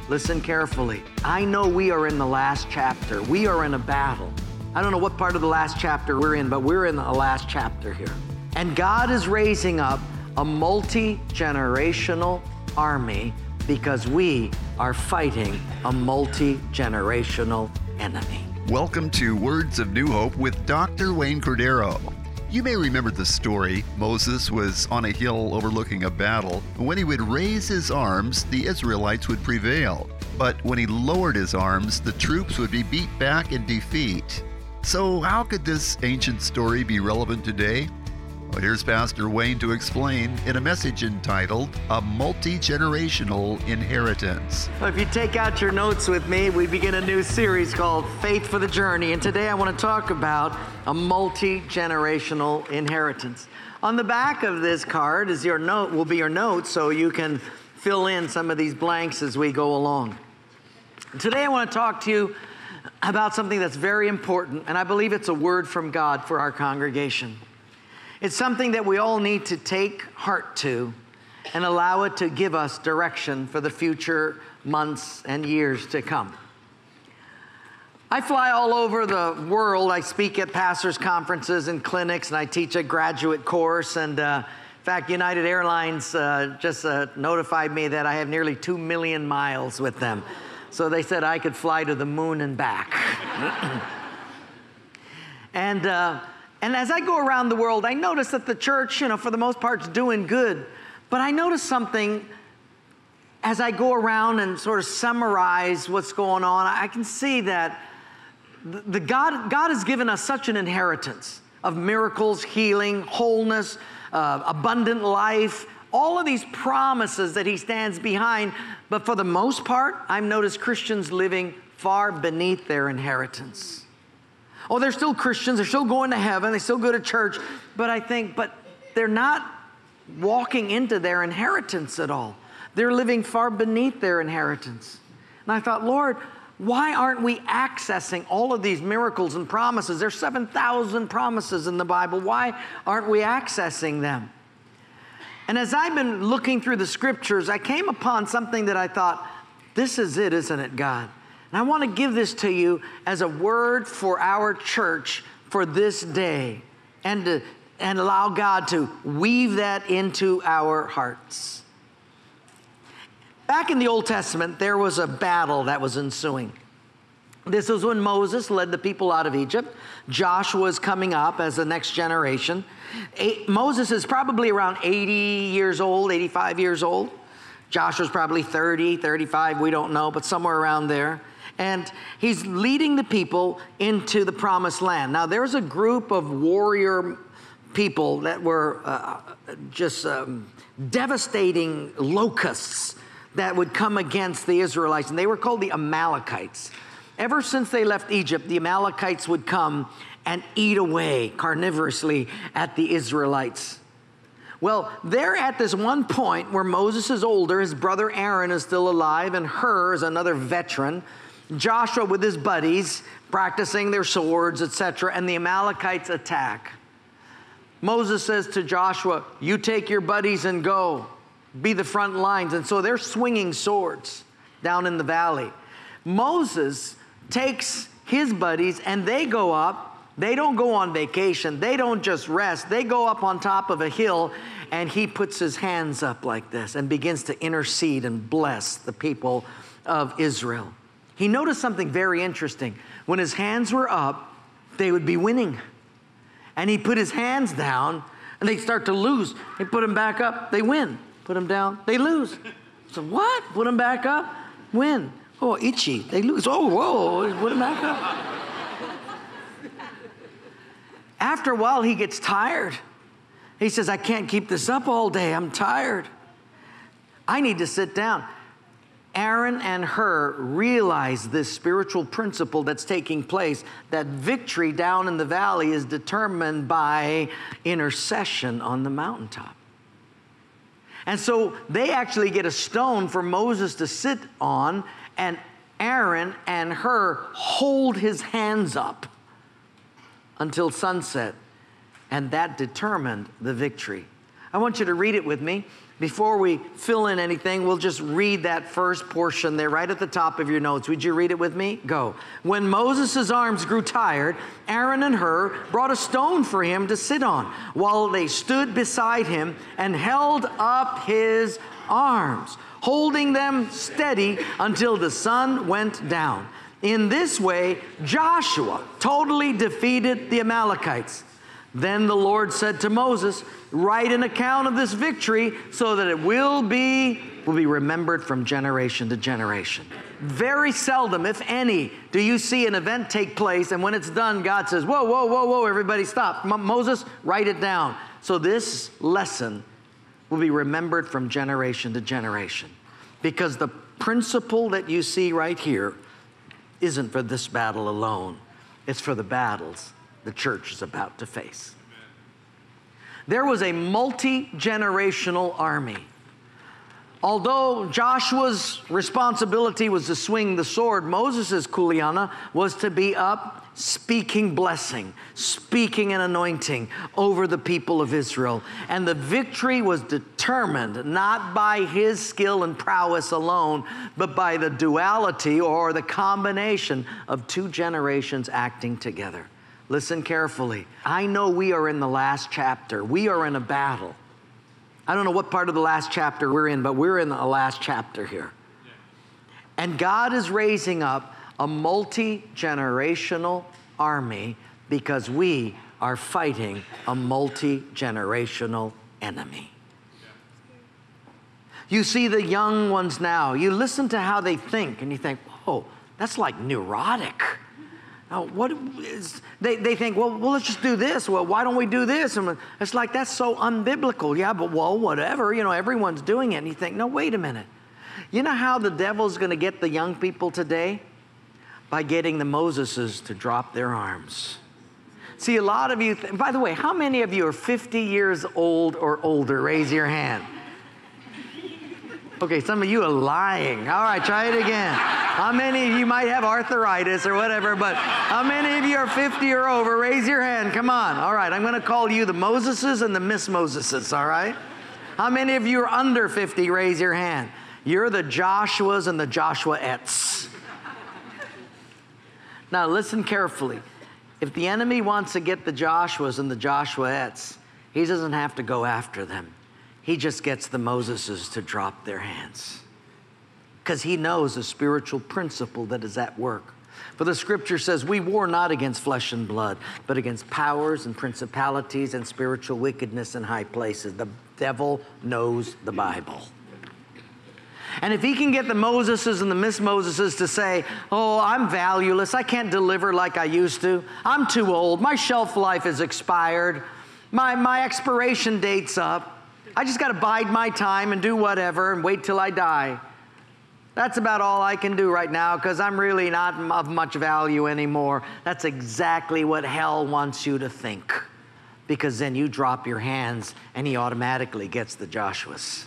Listen carefully. I know we are in the last chapter. We are in a battle. I don't know what part of the last chapter we're in, but we're in the last chapter here. And God is raising up a multi-generational army because we are fighting a multi-generational enemy. Welcome to Words of New Hope with Dr. Wayne Cordeiro. You may remember the story. Moses was on a hill overlooking a battle. When he would raise his arms, the Israelites would prevail. But when he lowered his arms, the troops would be beat back in defeat. So how could this ancient story be relevant today? Well, here's Pastor Wayne to explain in a message entitled, A Multi-Generational Inheritance. Well, if you take out your notes with me, we begin a new series called Faith for the Journey. And today I want to talk about a multi-generational inheritance. On the back of this card is your note, will be your notes, so you can fill in some of these blanks as we go along. Today I want to talk to you about something that's very important, and I believe it's a word from God for our congregation. It's something that we all need to take heart to and allow it to give us direction for the future months and years to come. I fly all over the world. I speak at pastors' conferences and clinics, and I teach a graduate course. And in fact, United Airlines just notified me that I have nearly 2 million miles with them. So they said I could fly to the moon and back. And as I go around the world, I notice that the church, for the most part, is doing good. But I notice something as I go around and sort of summarize what's going on. I can see that God has given us such an inheritance of miracles, healing, wholeness, abundant life, all of these promises that He stands behind. But for the most part, I've noticed Christians living far beneath their inheritance. Oh, they're still Christians, they're still going to heaven, they still go to church, but they're not walking into their inheritance at all. They're living far beneath their inheritance. And I thought, Lord, why aren't we accessing all of these miracles and promises? There's 7,000 promises in the Bible. Why aren't we accessing them? And as I've been looking through the scriptures, I came upon something that I thought, this is it, isn't it, God? And I want to give this to you as a word for our church for this day and allow God to weave that into our hearts. Back in the Old Testament, there was a battle that was ensuing. This was when Moses led the people out of Egypt. Joshua was coming up as the next generation. Moses is probably around 80 years old, 85 years old. Joshua's probably 30, 35, we don't know, but somewhere around there. And he's leading the people into the promised land. Now, there's a group of warrior people that were devastating locusts that would come against the Israelites, and they were called the Amalekites. Ever since they left Egypt, the Amalekites would come and eat away carnivorously at the Israelites. Well, they're at this one point where Moses is older, his brother Aaron is still alive, and Hur is another veteran. Joshua with his buddies practicing their swords, etc., and the Amalekites attack. Moses says to Joshua, you take your buddies and go, be the front lines. And so they're swinging swords down in the valley. Moses takes his buddies and they go up. They don't go on vacation. They don't just rest. They go up on top of a hill, and he puts his hands up like this and begins to intercede and bless the people of Israel. He noticed something very interesting. When his hands were up, they would be winning. And he put his hands down, and they start to lose. He put them back up, they win. Put them down, they lose. So what? Put them back up, win. Oh, itchy, they lose. Oh, whoa, put them back up. After a while, he gets tired. He says, I can't keep this up all day. I'm tired. I need to sit down. Aaron and Hur realize this spiritual principle that's taking place, that victory down in the valley is determined by intercession on the mountaintop. And so they actually get a stone for Moses to sit on, and Aaron and Hur hold his hands up until sunset, and that determined the victory. I want you to read it with me. Before we fill in anything, we'll just read that first portion there right at the top of your notes. Would you read it with me? Go. When Moses' arms grew tired, Aaron and Hur brought a stone for him to sit on, while they stood beside him and held up his arms, holding them steady until the sun went down. In this way, Joshua totally defeated the Amalekites. Then the Lord said to Moses, write an account of this victory so that it will be remembered from generation to generation. Very seldom, if any, do you see an event take place, and when it's done, God says, whoa, whoa, whoa, whoa, everybody stop. Moses, write it down. So this lesson will be remembered from generation to generation. Because the principle that you see right here isn't for this battle alone. It's for the battles the church is about to face. There was a multi-generational army. Although Joshua's responsibility was to swing the sword, Moses' kuleana was to be up speaking blessing, speaking an anointing over the people of Israel. And the victory was determined not by his skill and prowess alone, but by the duality or the combination of two generations acting together. Listen carefully. I know we are in the last chapter. We are in a battle. I don't know what part of the last chapter we're in, but we're in the last chapter here. And God is raising up a multi-generational army because we are fighting a multi-generational enemy. You see the young ones now. You listen to how they think, and you think, oh, that's like neurotic. Now, they think, well, let's just do this. Well, why don't we do this? And it's like, that's so unbiblical. Yeah, but well, whatever. Everyone's doing it. And you think, no, wait a minute. You know how the devil's going to get the young people today? By getting the Moseses to drop their arms. See, a lot of you, by the way, how many of you are 50 years old or older? Raise your hand. Okay, some of you are lying. All right, try it again. How many of you might have arthritis or whatever, but how many of you are 50 or over? Raise your hand. Come on. All right, I'm going to call you the Moseses and the Miss Moseses, all right? How many of you are under 50? Raise your hand. You're the Joshuas and the Joshuaettes. Now, listen carefully. If the enemy wants to get the Joshuas and the Joshuaettes, he doesn't have to go after them. He just gets the Moseses to drop their hands. Because he knows a spiritual principle that is at work. For the scripture says, we war not against flesh and blood, but against powers and principalities and spiritual wickedness in high places. The devil knows the Bible. And if he can get the Moseses and the Miss Moseses to say, oh, I'm valueless, I can't deliver like I used to, I'm too old, my shelf life is expired, my expiration date's up, I just got to bide my time and do whatever and wait till I die. That's about all I can do right now because I'm really not of much value anymore. That's exactly what hell wants you to think, because then you drop your hands and he automatically gets the Joshuas.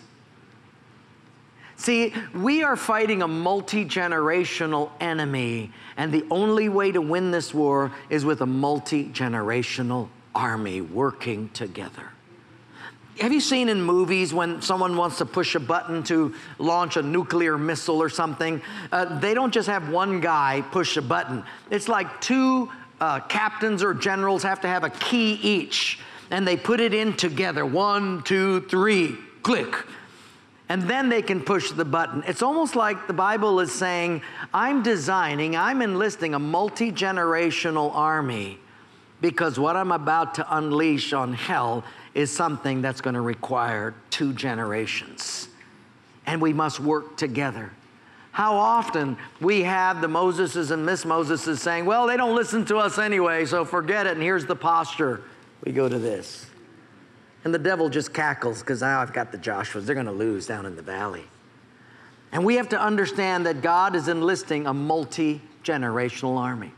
See, we are fighting a multi-generational enemy, and the only way to win this war is with a multi-generational army working together. Have you seen in movies when someone wants to push a button to launch a nuclear missile or something? They don't just have one guy push a button. It's like two captains or generals have to have a key each, and they put it in together. 1, 2, 3, click. And then they can push the button. It's almost like the Bible is saying, I'm enlisting a multi-generational army because what I'm about to unleash on hell is something that's going to require 2 generations. And we must work together. How often we have the Moseses and Miss Moseses saying, well, they don't listen to us anyway, so forget it, and here's the posture. We go to this. And the devil just cackles because now I've got the Joshuas. They're going to lose down in the valley. And we have to understand that God is enlisting a multi-generational army.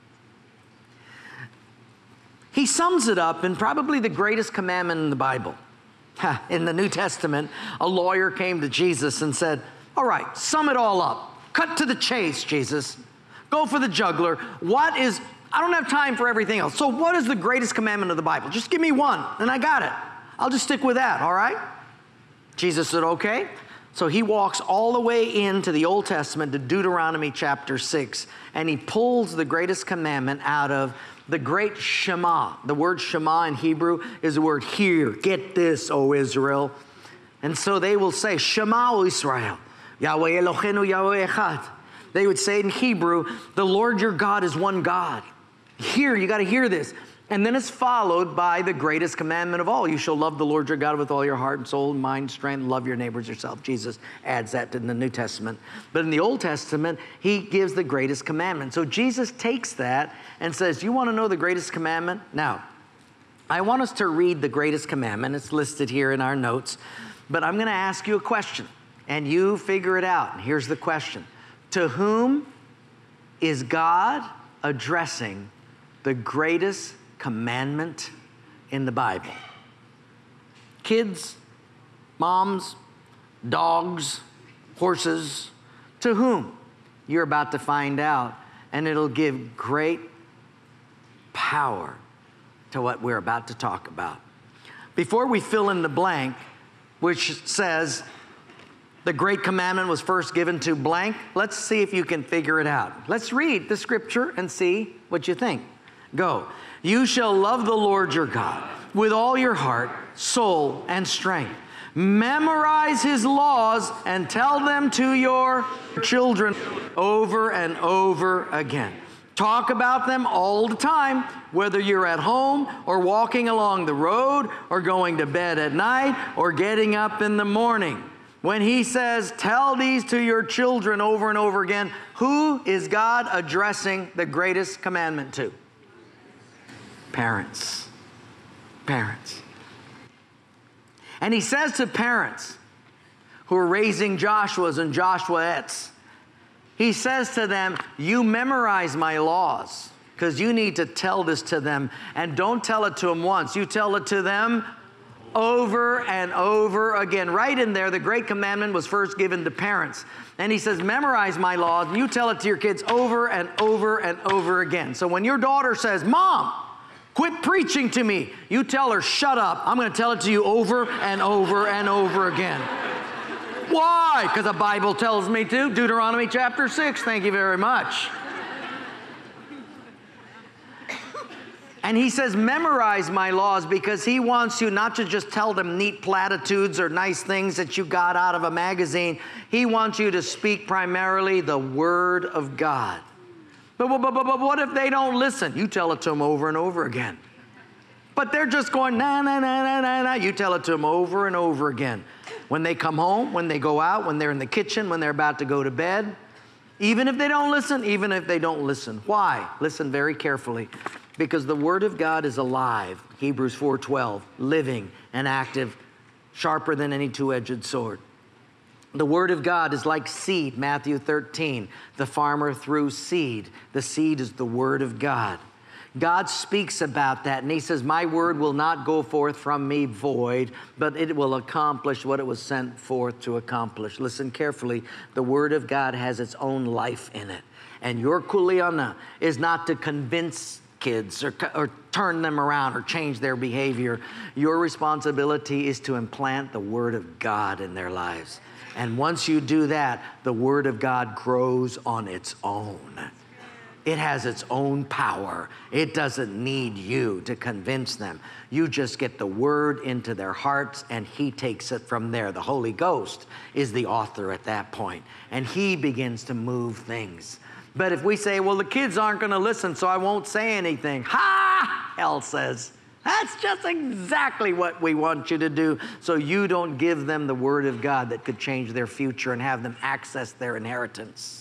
He sums it up in probably the greatest commandment in the Bible. In the New Testament, a lawyer came to Jesus and said, all right, sum it all up. Cut to the chase, Jesus. Go for the jugular. I don't have time for everything else. So what is the greatest commandment of the Bible? Just give me one, and I got it. I'll just stick with that, all right? Jesus said, okay. So he walks all the way into the Old Testament to Deuteronomy chapter 6, and he pulls the greatest commandment out of the great Shema. The word Shema in Hebrew is the word hear. Get this, O Israel. And so they will say, Shema, O Israel, Yahweh Eloheinu, Yahweh Echad. They would say in Hebrew, the Lord your God is one God. Hear, you got to hear this. And then it's followed by the greatest commandment of all. You shall love the Lord your God with all your heart and soul and mind, strength, love your neighbors yourself. Jesus adds that in the New Testament. But in the Old Testament, he gives the greatest commandment. So Jesus takes that and says, you want to know the greatest commandment? Now, I want us to read the greatest commandment. It's listed here in our notes. But I'm going to ask you a question, and you figure it out. And here's the question. To whom is God addressing the greatest commandment in the Bible? Kids, moms, dogs, horses. To whom? You're about to find out, and it'll give great power to what we're about to talk about. Before we fill in the blank, which says the great commandment was first given to blank, let's see if you can figure it out. Let's read the scripture and see what you think. Go. You shall love the Lord your God with all your heart, soul, and strength. Memorize his laws and tell them to your children over and over again. Talk about them all the time, whether you're at home or walking along the road or going to bed at night or getting up in the morning. When he says, tell these to your children over and over again, who is God addressing the greatest commandment to? Parents. Parents. And he says to parents who are raising Joshuas and Joshuettes, he says to them, you memorize my laws because you need to tell this to them. And don't tell it to them once. You tell it to them over and over again. Right in there, the great commandment was first given to parents. And he says, memorize my laws. And you tell it to your kids over and over and over again. So when your daughter says, Mom, quit preaching to me, you tell her, shut up. I'm going to tell it to you over and over and over again. Why? Because the Bible tells me to. Deuteronomy chapter 6. Thank you very much. And he says, memorize my laws, because he wants you not to just tell them neat platitudes or nice things that you got out of a magazine. He wants you to speak primarily the Word of God. But what if they don't listen? You tell it to them over and over again. But they're just going, nah, nah, nah, nah, nah, nah. You tell it to them over and over again. When they come home, when they go out, when they're in the kitchen, when they're about to go to bed. Even if they don't listen, even if they don't listen. Why? Listen very carefully. Because the Word of God is alive, Hebrews 4:12, living and active, sharper than any two-edged sword. The Word of God is like seed, Matthew 13. The farmer threw seed. The seed is the Word of God. God speaks about that, and he says, my word will not go forth from me void, but it will accomplish what it was sent forth to accomplish. Listen carefully. The Word of God has its own life in it. And your kuleana is not to convince kids or turn them around or change their behavior. Your responsibility is to implant the Word of God in their lives. And once you do that, the Word of God grows on its own. It has its own power. It doesn't need you to convince them. You just get the Word into their hearts, and he takes it from there. The Holy Ghost is the author at that point, and he begins to move things. But if we say, well, the kids aren't going to listen, so I won't say anything. Ha! Hell says, that's just exactly what we want you to do, so you don't give them the Word of God that could change their future and have them access their inheritance.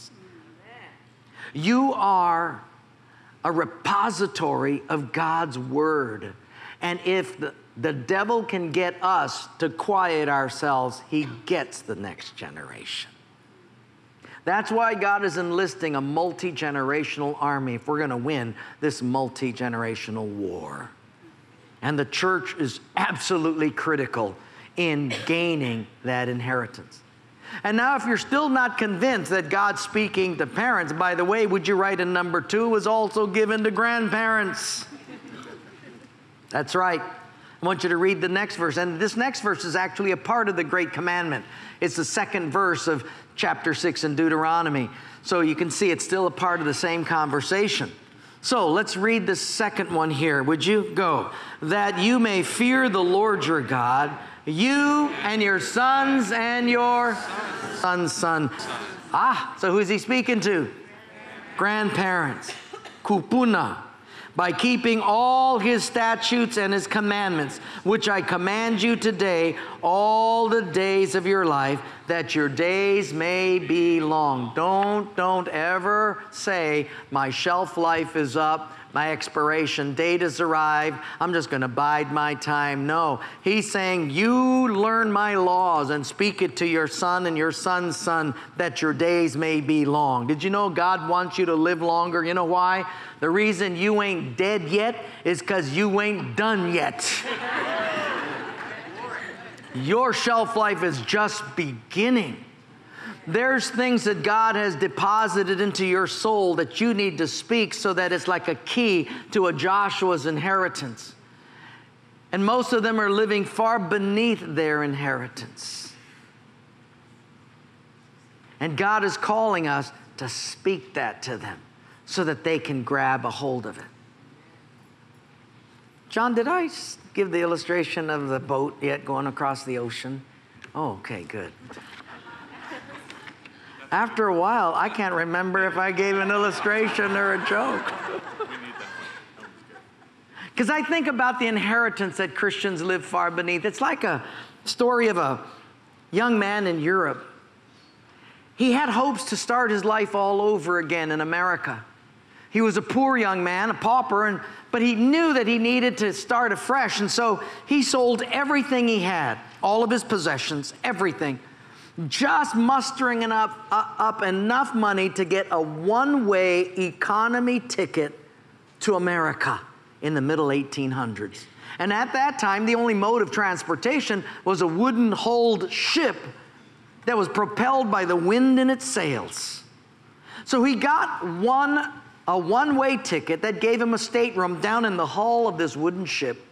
You are a repository of God's Word. And if the devil can get us to quiet ourselves, he gets the next generation. That's why God is enlisting a multi-generational army if we're going to win this multi-generational war. And the church is absolutely critical in gaining that inheritance. And now if you're still not convinced that God's speaking to parents, by the way, would you write in number 2, was also given to grandparents? That's right. I want you to read the next verse. And this next verse is actually a part of the Great Commandment. It's the second verse of chapter 6 in Deuteronomy. So you can see it's still a part of the same conversation. So let's read the second one here. Would you go? That you may fear the Lord your God, you and your sons and your son's son. So who's he speaking to? Grandparents. Kupuna. By keeping all his statutes and his commandments, which I command you today, all the days of your life, that your days may be long. Don't ever say, my shelf life is up, my expiration date has arrived, I'm just going to bide my time. No, he's saying, you learn my laws and speak it to your son and your son's son, that your days may be long. Did you know God wants you to live longer? You know why? The reason you ain't dead yet is because you ain't done yet. Your shelf life is just beginning. There's things that God has deposited into your soul that you need to speak so that it's like a key to a Joshua's inheritance. And most of them are living far beneath their inheritance. And God is calling us to speak that to them so that they can grab a hold of it. John, did I give the illustration of the boat yet going across the ocean? Oh, okay, good. After a while, I can't remember if I gave an illustration or a joke. Because I think about the inheritance that Christians live far beneath. It's like a story of a young man in Europe. He had hopes to start his life all over again in America. He was a poor young man, a pauper, but he knew that he needed to start afresh. And so he sold everything he had, all of his possessions, everything, just mustering up enough money to get a one-way economy ticket to America in the middle 1800s. And at that time, the only mode of transportation was a wooden-hulled ship that was propelled by the wind in its sails. So he got a one-way ticket that gave him a stateroom down in the hull of this wooden ship.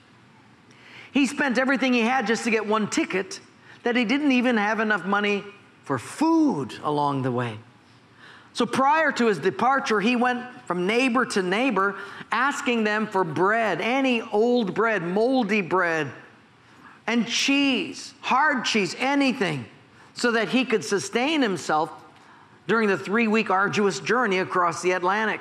He spent everything he had just to get one ticket, that he didn't even have enough money for food along the way. So prior to his departure, he went from neighbor to neighbor asking them for bread, any old bread, moldy bread, and cheese, hard cheese, anything, so that he could sustain himself during the 3-week arduous journey across the Atlantic.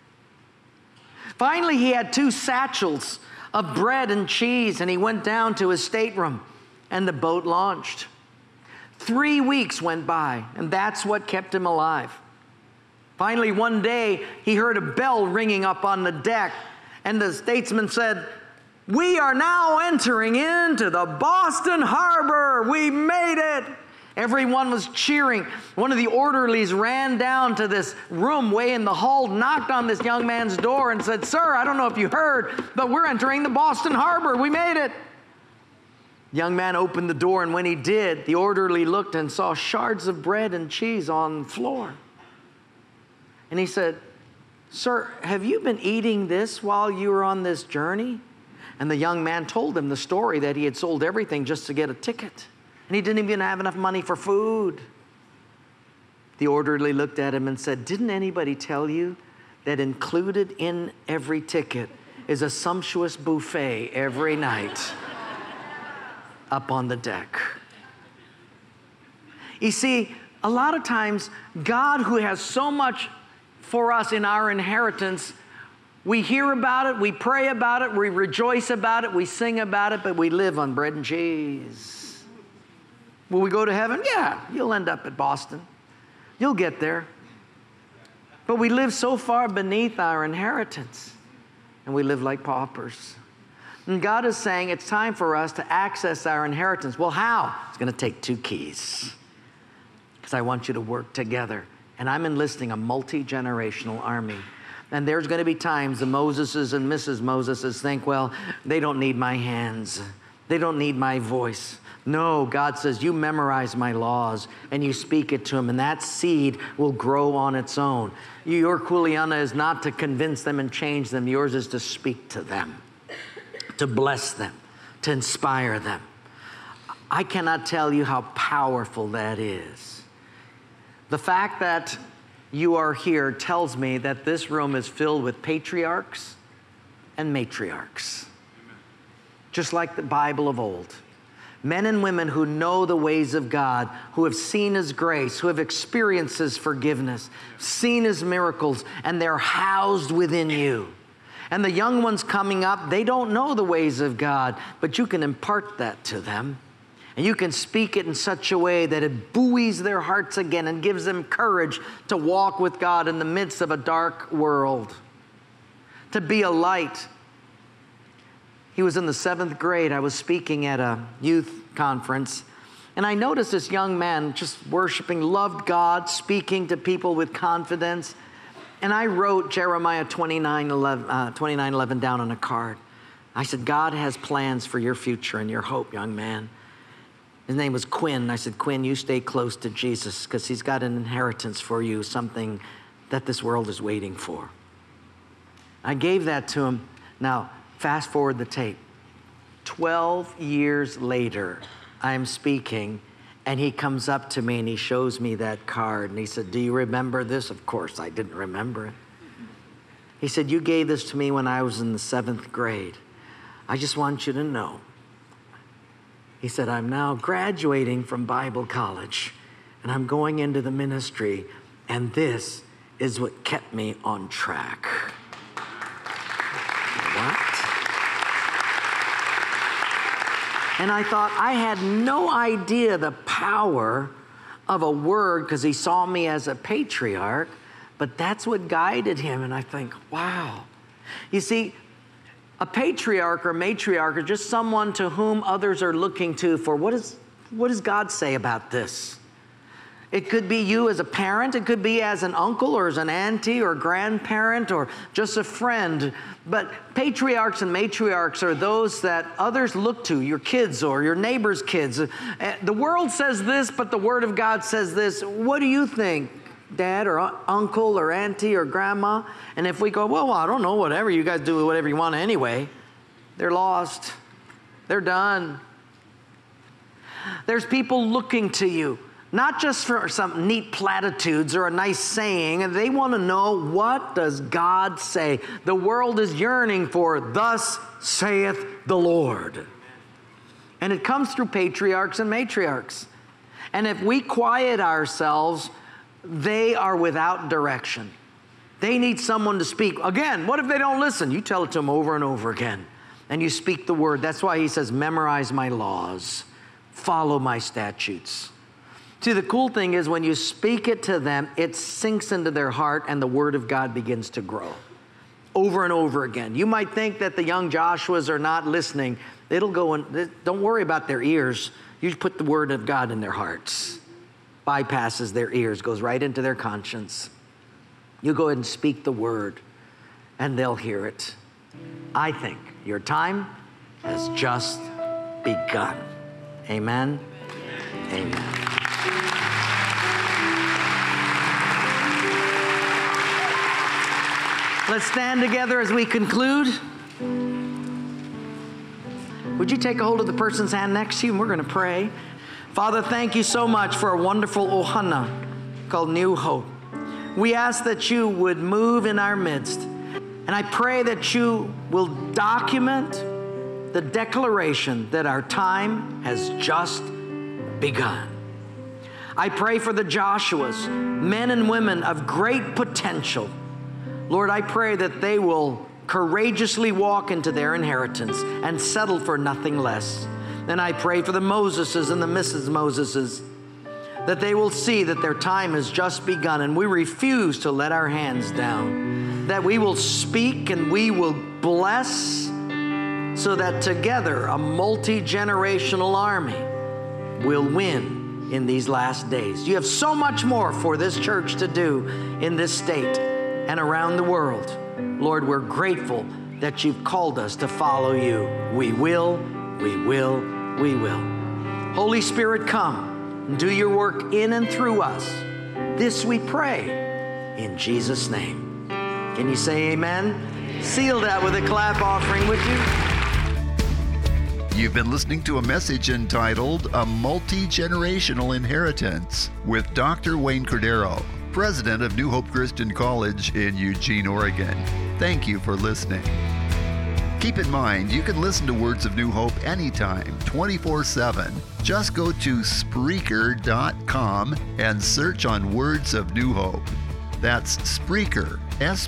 Finally, he had 2 satchels of bread and cheese, and he went down to his stateroom, and the boat launched. 3 weeks went by, and that's what kept him alive. Finally, one day, he heard a bell ringing up on the deck, and the statesman said, "We are now entering into the Boston Harbor. We made it." Everyone was cheering. One of the orderlies ran down to this room way in the hull, knocked on this young man's door and said, "Sir, I don't know if you heard, but we're entering the Boston Harbor. We made it." The young man opened the door, and when he did, the orderly looked and saw shards of bread and cheese on the floor. And he said, "Sir, have you been eating this while you were on this journey?" And the young man told him the story that he had sold everything just to get a ticket. And he didn't even have enough money for food. The orderly looked at him and said, "Didn't anybody tell you that included in every ticket is a sumptuous buffet every night up on the deck?" You see, a lot of times, God, who has so much for us in our inheritance, we hear about it, we pray about it, we rejoice about it, we sing about it, but we live on bread and cheese. Will we go to heaven? Yeah, you'll end up at Boston. You'll get there. But we live so far beneath our inheritance, and we live like paupers. And God is saying it's time for us to access our inheritance. Well, how? It's going to take 2 keys, because I want you to work together. And I'm enlisting a multi-generational army. And there's going to be times the Moseses and Mrs. Moseses think, well, they don't need my hands. They don't need my voice. No, God says, you memorize my laws and you speak it to them, and that seed will grow on its own. Your kuleana is not to convince them and change them. Yours is to speak to them, to bless them, to inspire them. I cannot tell you how powerful that is. The fact that you are here tells me that this room is filled with patriarchs and matriarchs, just like the Bible of old. Men and women who know the ways of God, who have seen His grace, who have experienced His forgiveness, seen His miracles, and they're housed within you. And the young ones coming up, they don't know the ways of God, but you can impart that to them. And you can speak it in such a way that it buoys their hearts again and gives them courage to walk with God in the midst of a dark world, to be a light. He was in the 7th grade. I was speaking at a youth conference, and I noticed this young man just worshiping, loved God, speaking to people with confidence. And I wrote Jeremiah 29:11 down on a card. I said, God has plans for your future and your hope, young man. His name was Quinn. I said, Quinn, you stay close to Jesus because He's got an inheritance for you, something that this world is waiting for. I gave that to him. Now, fast forward the tape. 12 years later, I'm speaking, and he comes up to me and he shows me that card. And he said, do you remember this? Of course, I didn't remember it. He said, you gave this to me when I was in the 7th grade. I just want you to know. He said, I'm now graduating from Bible college, and I'm going into the ministry, and this is what kept me on track. What? And I thought, I had no idea the power of a word because he saw me as a patriarch, but that's what guided him. And I think, wow. You see, a patriarch or matriarch are just someone to whom others are looking to for what does God say about this? It could be you as a parent. It could be as an uncle or as an auntie or grandparent or just a friend. But patriarchs and matriarchs are those that others look to, your kids or your neighbor's kids. The world says this, but the Word of God says this. What do you think, Dad or uncle or auntie or grandma? And if we go, well, I don't know, whatever. You guys do whatever you want anyway. They're lost. They're done. There's people looking to you. Not just for some neat platitudes or a nice saying. They want to know, what does God say? The world is yearning for, thus saith the Lord. And it comes through patriarchs and matriarchs. And if we quiet ourselves, they are without direction. They need someone to speak. Again, what if they don't listen? You tell it to them over and over again. And you speak the word. That's why he says, memorize my laws. Follow my statutes. See, the cool thing is when you speak it to them, it sinks into their heart and the Word of God begins to grow over and over again. You might think that the young Joshuas are not listening. It'll go in. Don't worry about their ears. You put the Word of God in their hearts. Bypasses their ears, goes right into their conscience. You go ahead and speak the Word and they'll hear it. I think your time has just begun. Amen. Amen. Let's stand together as we conclude. Would you take a hold of the person's hand next to you, and we're going to pray. Father, thank you so much for a wonderful ohana called New Hope. We ask that you would move in our midst, and I pray that you will document the declaration that our time has just begun. I pray for the Joshuas, men and women of great potential. Lord, I pray that they will courageously walk into their inheritance and settle for nothing less. And I pray for the Moseses and the Mrs. Moseses, that they will see that their time has just begun, and we refuse to let our hands down, that we will speak and we will bless, so that together a multi-generational army will win in these last days. You have so much more for this church to do in this state and around the world. Lord, we're grateful that you've called us to follow you. We will, we will, we will. Holy Spirit, come and do your work in and through us. This we pray in Jesus' name. Can you say amen? Seal that with a clap offering, would you? You've been listening to a message entitled A Multi-Generational Inheritance with Dr. Wayne Cordero, president of New Hope Christian College in Eugene, Oregon. Thank you for listening. Keep in mind, you can listen to Words of New Hope anytime, 24/7. Just go to Spreaker.com and search on Words of New Hope. That's Spreaker,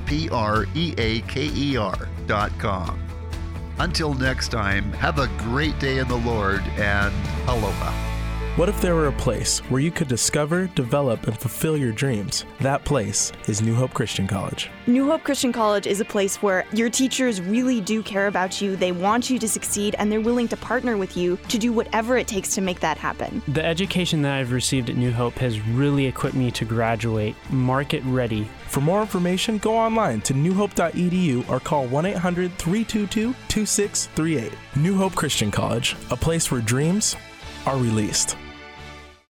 Spreaker.com. Until next time, have a great day in the Lord, and aloha. What if there were a place where you could discover, develop, and fulfill your dreams? That place is New Hope Christian College. New Hope Christian College is a place where your teachers really do care about you, they want you to succeed, and they're willing to partner with you to do whatever it takes to make that happen. The education that I've received at New Hope has really equipped me to graduate market ready. For more information, go online to newhope.edu or call 1-800-322-2638. New Hope Christian College, a place where dreams are released.